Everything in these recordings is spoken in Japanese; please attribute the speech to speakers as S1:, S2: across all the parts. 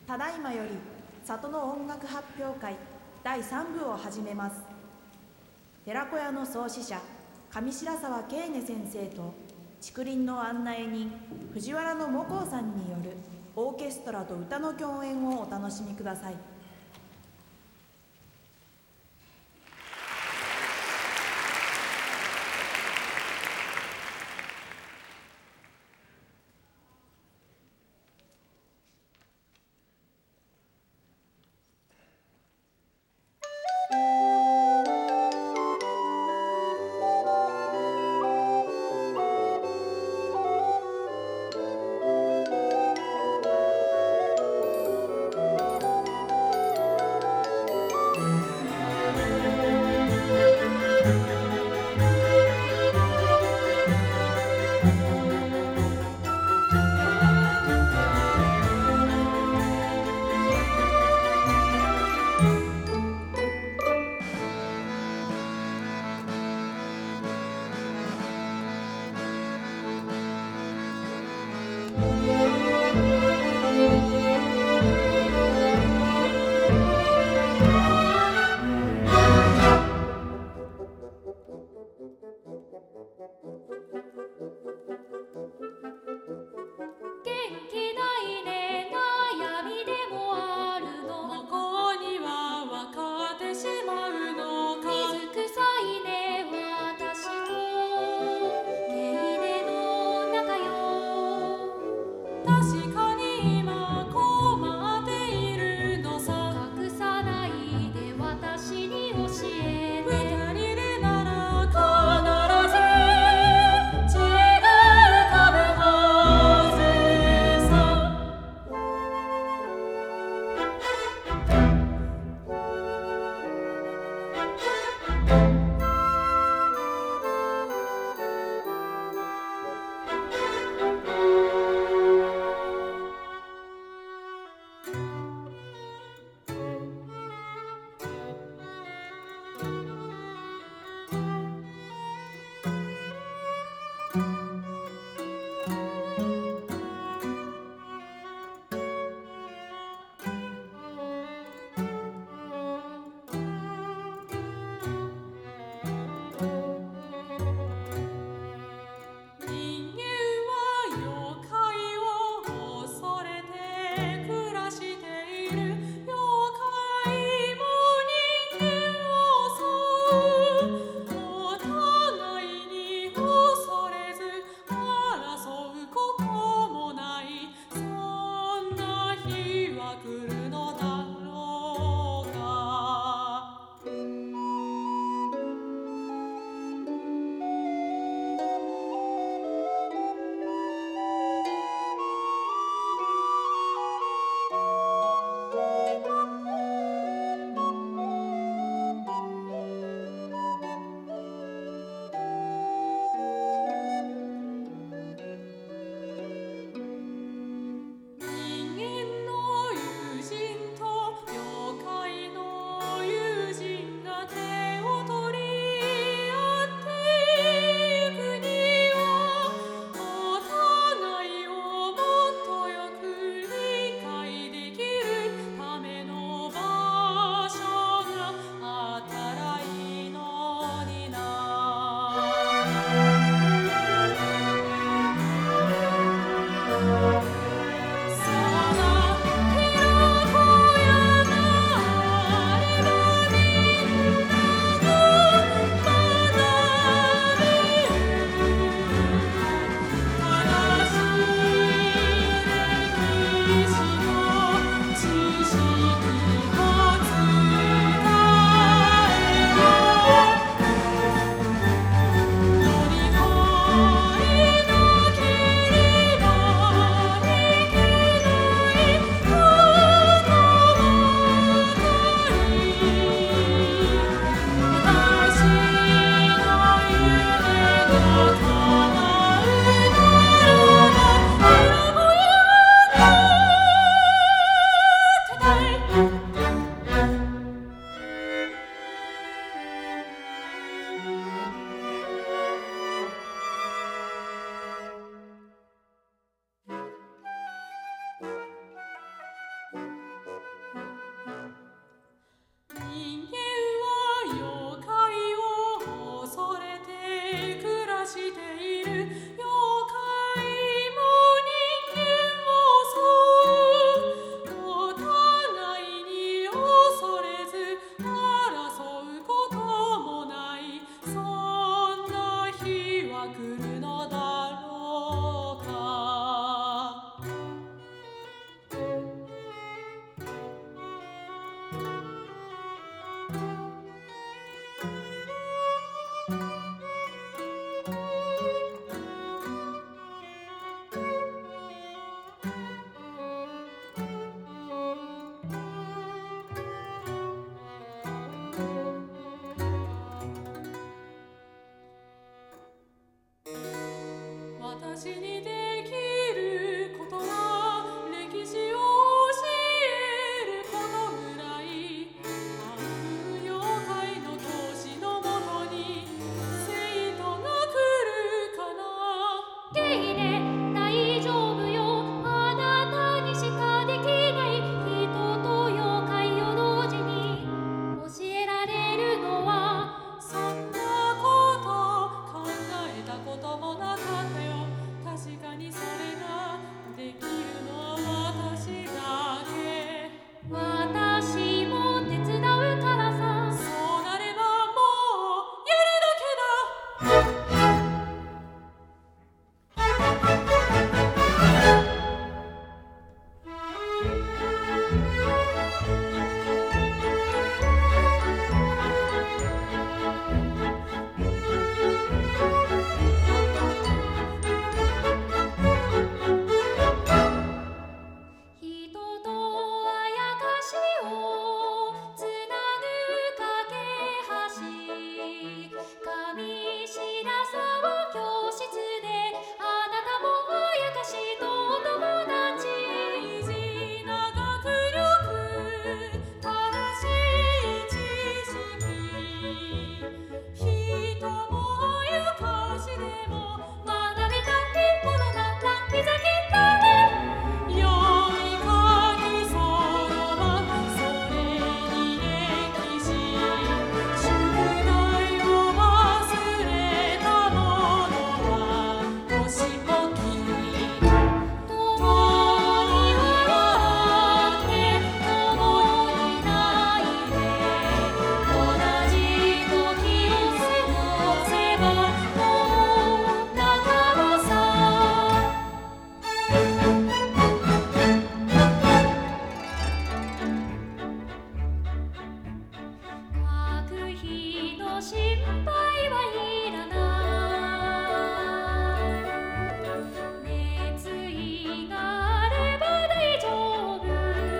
S1: ただいまより里の音楽発表会第3部を始めます。寺子屋の創始者上白沢慶音先生と竹林の案内人藤原の茂光さんによるオーケストラと歌の共演をお楽しみください。
S2: 私にできることは歴史を教えることぐらい。カンフー妖怪の教師のもとに生徒が来るかな。
S3: ゲイで大丈夫よ、あなたにしかできない人と妖怪を同時に教えられるのは。
S2: そんなこと考えたこともなかったよ。確かにそれができるのは私だけ。
S3: 私も手伝うからさ。
S2: そうなればもうやるだけだ。
S3: 人とあやかしをつなぐ架け橋。上白沢教室であなたもあやかしとお友達。
S2: 虹長く力正しい知識。人もあやかしでも
S3: 学びたいものならいざきっとね。
S2: 読み書きそろばそれに歴史。宿題を忘れたものはもしもき
S3: 共に笑って共に泣いて同じ時を過ごせばもう仲間さ。学費の心配はいらない。熱意があれば大丈夫。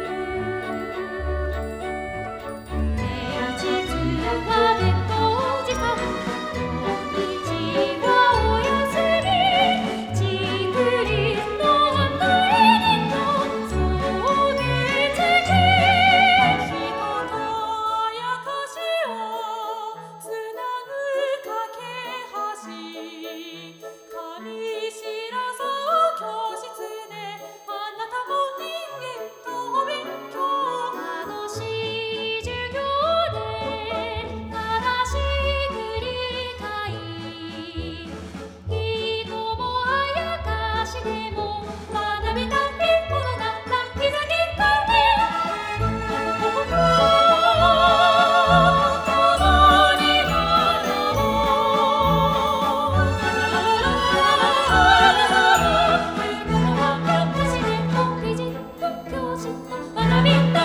S3: 平日は弁当持参、土日はお休み。竹林の案内人と送迎付き。
S2: 人とあやかしをつなぐ架け橋。上白沢教室であなたも人間とお勉強。
S3: 楽しい授業で正しく理解。人もあやかしでも学びたいものならいざきっとね。共に学ぼう。学びた